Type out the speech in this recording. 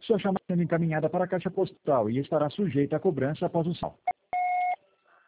Sua chamada sendo encaminhada para a caixa postal e estará sujeita a cobrança após o sinal.